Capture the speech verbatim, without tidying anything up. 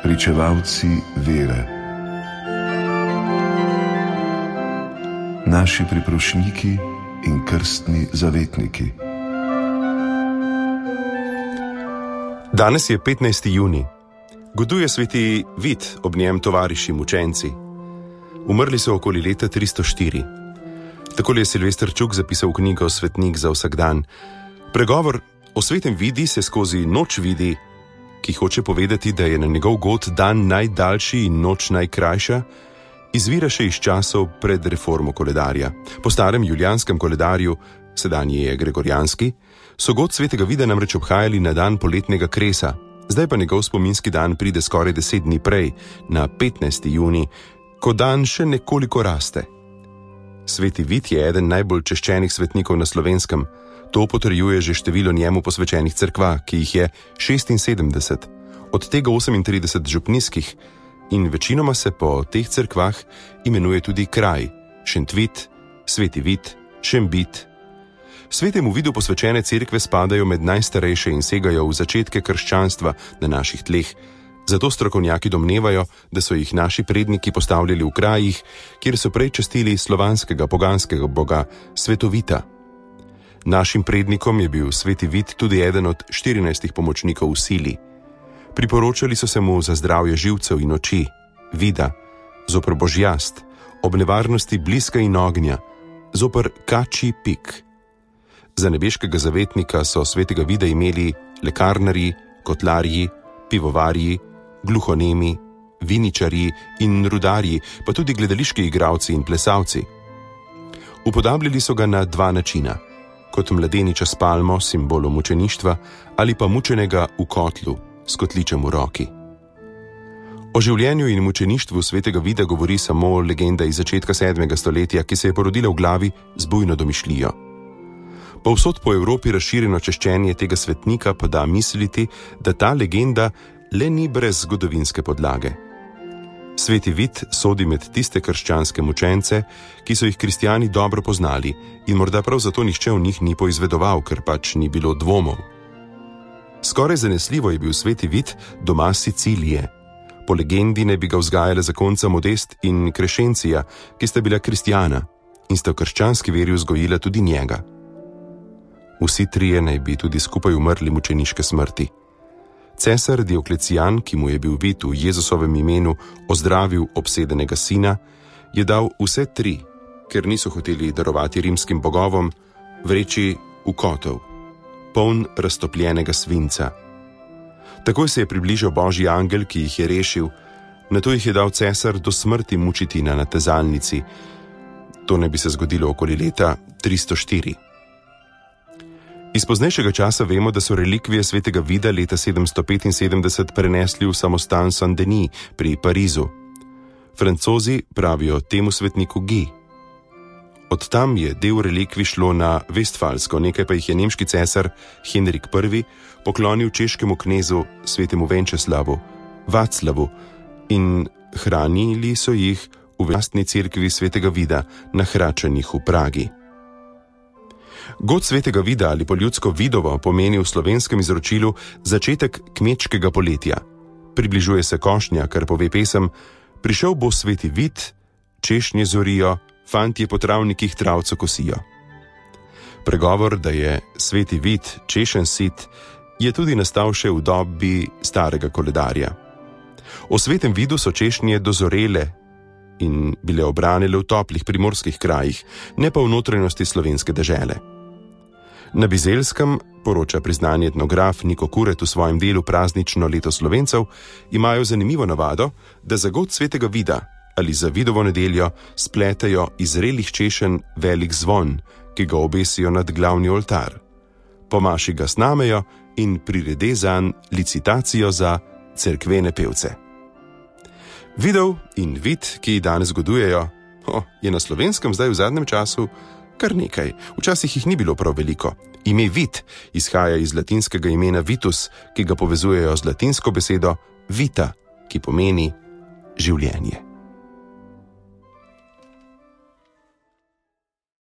pričevalci vere, naši priprošniki in krstni zavetniki. Danes je petnajsti junij. Goduje sveti Vid, ob njem tovariši mučenci. Umrli so okoli leta tristo štiri. Takole je Silvester Čuk zapisal knjigo Svetnik za vsak dan. Pregovor o svetem Vidi se skozi noč vidi, ki hoče povedati, da je na njegov god dan najdaljši in noč najkrajša, izvira še iz časov pred reformo koledarja. Po starem julijanskem koledarju, sedanji je gregorijanski, so god svetega Vida namreč obhajali na dan poletnega kresa, zdaj pa njegov spominski dan pride skoraj deset dni prej, na petnajsti junij, ko dan še nekoliko raste. Sveti Vid je eden najbolj češčenih svetnikov na Slovenskem. To potrjuje že število njemu posvečenih cerkva, ki jih je šestinsedemdeset, od tega osemintrideset župnijskih, in večinoma se po teh cerkvah imenuje tudi kraj, Šentvit, Sveti Vid, Šembit. Svetemu Vidu posvečene cerkve spadajo med najstarejše in segajo v začetke krščanstva na naših tleh. Zato strokovnjaki domnevajo, da so jih naši predniki postavljali v krajih, kjer so prej častili slovanskega poganskega boga Svetovita. Našim prednikom je bil sveti Vid tudi eden od štirinajstih pomočnikov v sili. Priporočali so se mu za zdravje živcev in oči, vida, zoper božjast, ob nevarnosti bliska in ognja, zoper kačji pik. Za nebeškega zavetnika so svetega Vida imeli lekarnarji, kotlarji, pivovarji, gluhonemi, viničarji in rudarji, pa tudi gledališki igralci in plesalci. Upodabljali so ga na dva načina, kot mladeniča s palmo, simbolom mučeništva, ali pa mučenega v kotlu, s kotličem v roki. O življenju in mučeništvu svetega Vida govori samo legenda iz začetka sedmega stoletja, ki se je porodila v glavi z bujno domišljijo. Povsod po Evropi razširjeno češčenje tega svetnika pa da misliti, da ta legenda le ni brez zgodovinske podlage. Sveti Vid sodi med tiste krščanske mučence, ki so jih kristjani dobro poznali in morda prav zato nihče v njih ni poizvedoval, ker pač ni bilo dvomov. Skoraj zanesljivo je bil sveti Vid doma Sicilije. Po legendi ne bi ga vzgajala zakonca Modest in Krešencija, ki sta bila kristjana in sta v krščanski veri vzgojila tudi njega. Vsi trije naj bi tudi skupaj umrli mučeniške smrti. Cesar Dioklecijan, ki mu je bil Vid v Jezusovem imenu ozdravil obsedenega sina, je dal vse tri, ker niso hoteli darovati rimskim bogovom, vreči v kotel, poln raztopljenega svinca. Takoj se je približal božji angel, ki jih je rešil, nato jih je dal cesar do smrti mučiti na natezalnici. To ne bi se zgodilo okoli leta tristo štiri. Iz poznejšega časa vemo, da so relikvije svetega Vida leta sedemsto petinsedemdeset prenesli v samostan Saint-Denis pri Parizu. Francozi pravijo temu svetniku Guy. Od tam je del relikvij šlo na Vestfalsko, nekaj pa jih je nemški cesar Henrik I poklonil češkemu knezu svetemu Venčeslavu, Vaclavu, in hranili so jih v vlastni cerkvi svetega Vida na Hračanih v Pragi. God svetega Vida ali po ljudsko Vidovo pomeni v slovenskem izročilu začetek kmečkega poletja. Približuje se košnja, kar pove pesem: prišel bo sveti Vid, češnje zorijo, fantje po travnikih travco kosijo. Pregovor, da je sveti Vid češen sit, je tudi nastal še v dobi starega koledarja. O svetem Vidu so češnje dozorele in bile obranile v toplih primorskih krajih, ne pa v notranjosti slovenske dežele. Na Bizelskem, poroča priznani etnograf Niko Kuret v svojem delu Praznično leto Slovencev, imajo zanimivo navado, da za god svetega Vida ali za Vidovo nedeljo spletejo iz zrelih češenj velik zvon, ki ga obesijo nad glavni oltar. Po maši ga snamejo in prirede zanj licitacijo za cerkvene pevce. Vidov in Vid, ki danes godujejo, oh, je na Slovenskem zdaj v zadnjem času kar nekaj. Včasih jih ni bilo prav veliko. Ime Vid izhaja iz latinskega imena vitus, ki ga povezujejo z latinsko besedo vita, ki pomeni življenje.